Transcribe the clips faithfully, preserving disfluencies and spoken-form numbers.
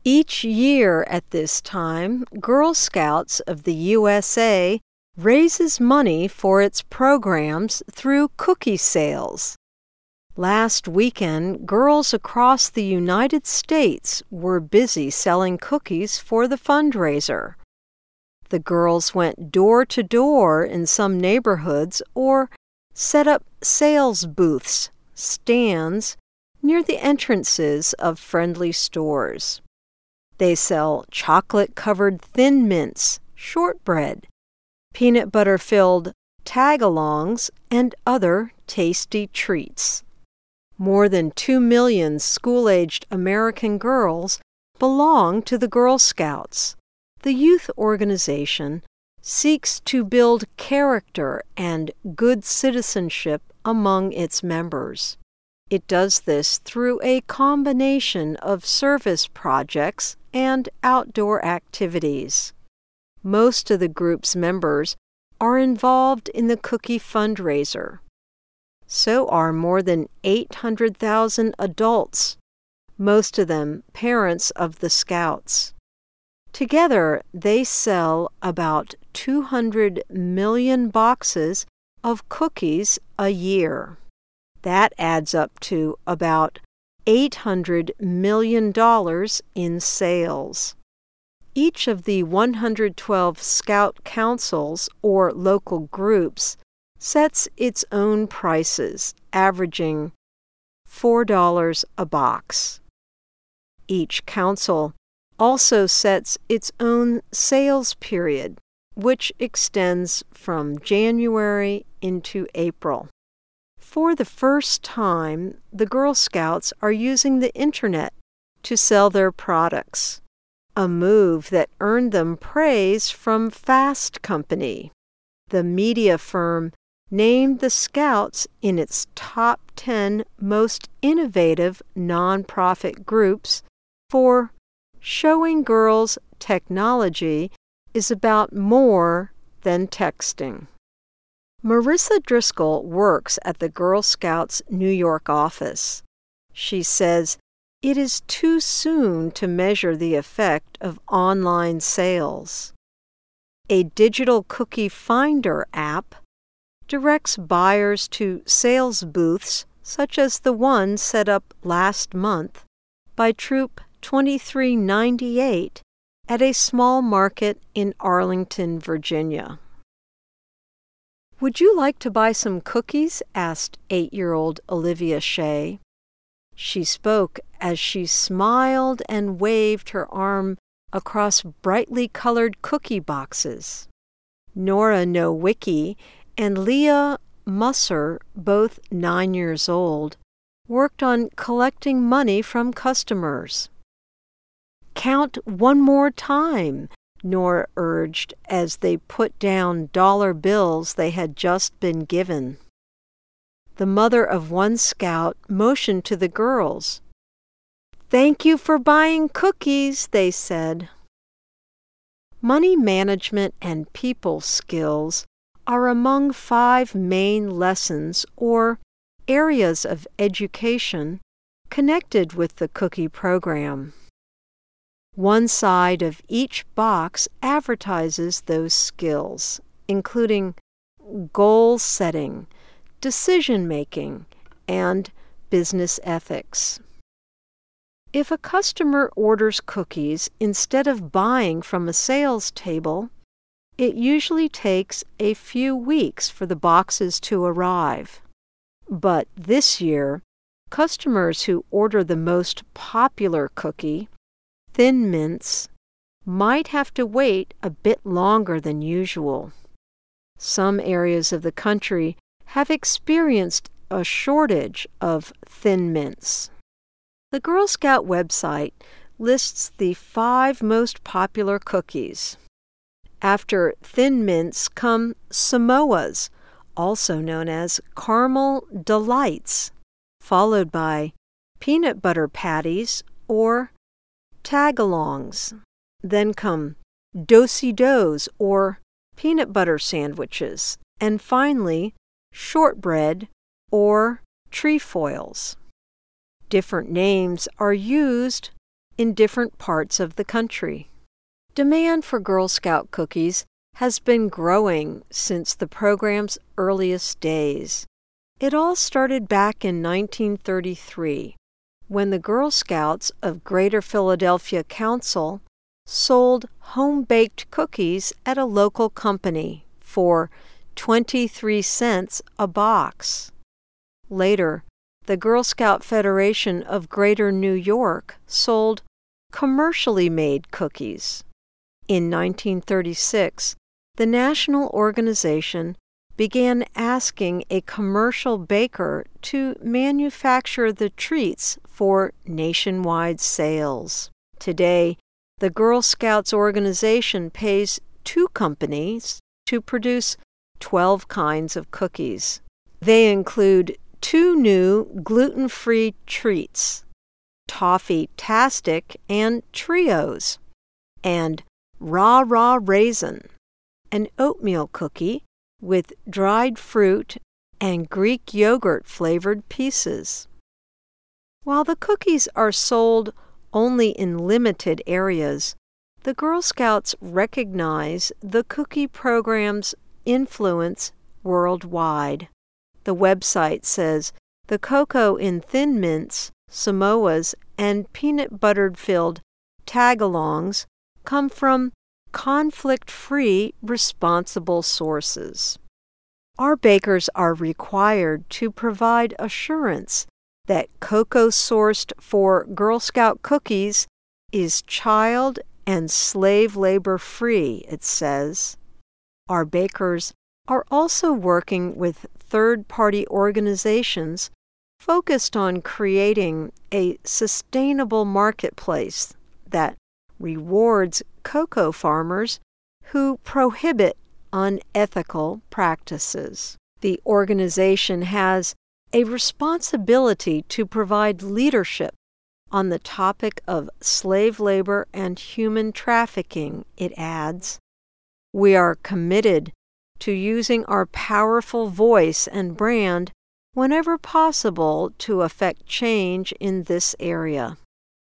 Each year at this time, Girl Scouts of the U S A raises money for its programs through cookie sales. Last weekend, girls across the United States were busy selling cookies for the fundraiser. The girls went door to door in some neighborhoods or set up sales booths, stands, near the entrances of friendly stores. They sell chocolate-covered Thin Mints, shortbread, peanut butter-filled tagalongs, and other tasty treats. More than two million school-aged American girls belong to the Girl Scouts. The youth organization seeks to build character and good citizenship among its members. It does this through a combination of service projects and outdoor activities. Most of the group's members are involved in the cookie fundraiser. So are more than eight hundred thousand adults, most of them parents of the Scouts. Together, they sell about two hundred million boxes of cookies a year. That adds up to about eight hundred million dollars in sales. Each of the one hundred twelve Scout councils or local groups sets its own prices, averaging four dollars a box. Each council also sets its own sales period, which extends from January into April. For the first time, the Girl Scouts are using the Internet to sell their products, a move that earned them praise from Fast Company. The media firm named the Scouts in its top ten most innovative nonprofit groups for showing girls technology is about more than texting. Marissa Driscoll works at the Girl Scouts New York office. She says it is too soon to measure the effect of online sales. A digital cookie finder app directs buyers to sales booths such as the one set up last month by Troop twenty-three ninety-eight at a small market in Arlington, Virginia. "Would you like to buy some cookies?" asked eight-year-old Olivia Shea. She spoke as she smiled and waved her arm across brightly colored cookie boxes. Nora Nowicki and Leah Musser, both nine years old, worked on collecting money from customers. "Count one more time," Nora urged as they put down dollar bills they had just been given. The mother of one scout motioned to the girls. "Thank you for buying cookies," they said. Money management and people skills are among five main lessons or areas of education connected with the cookie program. One side of each box advertises those skills, including goal setting, decision-making, and business ethics. If a customer orders cookies instead of buying from a sales table, it usually takes a few weeks for the boxes to arrive. But this year, customers who order the most popular cookie, Thin Mints, might have to wait a bit longer than usual. Some areas of the country have experienced a shortage of Thin Mints. The Girl Scout website lists the five most popular cookies. After Thin Mints come Samoas, also known as Caramel Delights, followed by Peanut Butter Patties or Tagalongs. Then come Do-si-dos or Peanut Butter Sandwiches, and finally Shortbread or Trefoils. Different names are used in different parts of the country. Demand for Girl Scout cookies has been growing since the program's earliest days. It all started back in nineteen thirty-three, when the Girl Scouts of Greater Philadelphia Council sold home-baked cookies at a local company for twenty-three cents a box. Later, the Girl Scout Federation of Greater New York sold commercially made cookies. In nineteen thirty-six, the national organization began asking a commercial baker to manufacture the treats for nationwide sales. Today, the Girl Scouts organization pays two companies to produce twelve kinds of cookies. They include two new gluten-free treats, Toffee-tastic and Trios, and Rah Rah Raisin, an oatmeal cookie with dried fruit and Greek yogurt-flavored pieces. While the cookies are sold only in limited areas, the Girl Scouts recognize the cookie program's influence worldwide. The website says the cocoa in Thin Mints, Samoas, and peanut butter-filled tagalongs come from conflict-free, responsible sources. Our bakers are required to provide assurance that cocoa sourced for Girl Scout cookies is child and slave labor free, it says. Our bakers are also working with third-party organizations focused on creating a sustainable marketplace that rewards cocoa farmers who prohibit unethical practices. The organization has a responsibility to provide leadership on the topic of slave labor and human trafficking, it adds. We are committed to using our powerful voice and brand whenever possible to affect change in this area.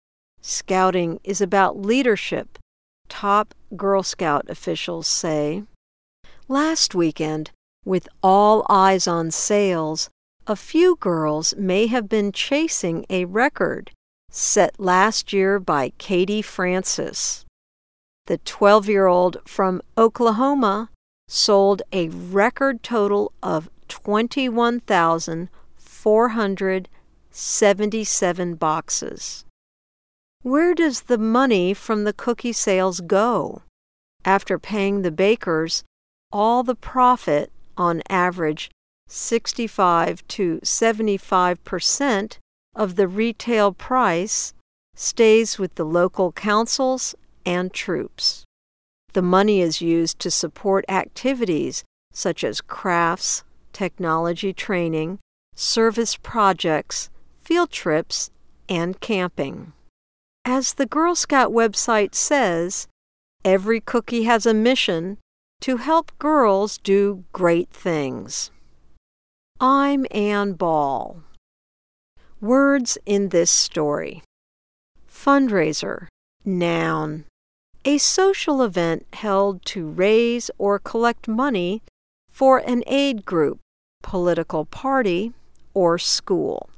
Scouting is about leadership, top Girl Scout officials say. Last weekend, with all eyes on sales, a few girls may have been chasing a record set last year by Katie Francis. The twelve-year-old from Oklahoma sold a record total of twenty-one thousand four hundred seventy-seven boxes. Where does the money from the cookie sales go? After paying the bakers all the profit, on average sixty-five to seventy-five percent of the retail price, stays with the local councils and troops. The money is used to support activities such as crafts, technology training, service projects, field trips, and camping. As the Girl Scout website says, every cookie has a mission to help girls do great things. I'm Ann Ball. Words in this story. Fundraiser, noun. A social event held to raise or collect money for an aid group, political party, or school.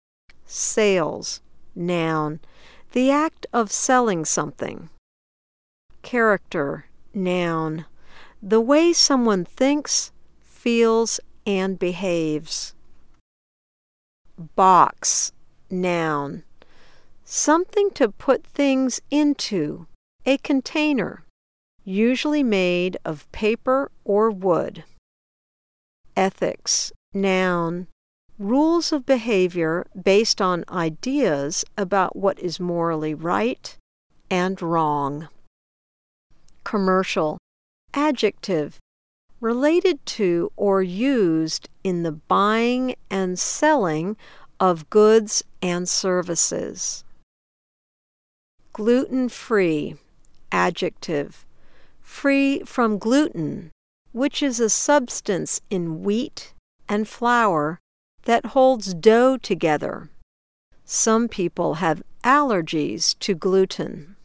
Sales, noun. The act of selling something. Character, noun. The way someone thinks, feels, and behaves. Box, noun. Something to put things into, a container, usually made of paper or wood. Ethics, noun. Rules of behavior based on ideas about what is morally right and wrong. Commercial, adjective, related to or used in the buying and selling of goods and services. Gluten-free, adjective, free from gluten, which is a substance in wheat and flour that holds dough together. Some people have allergies to gluten.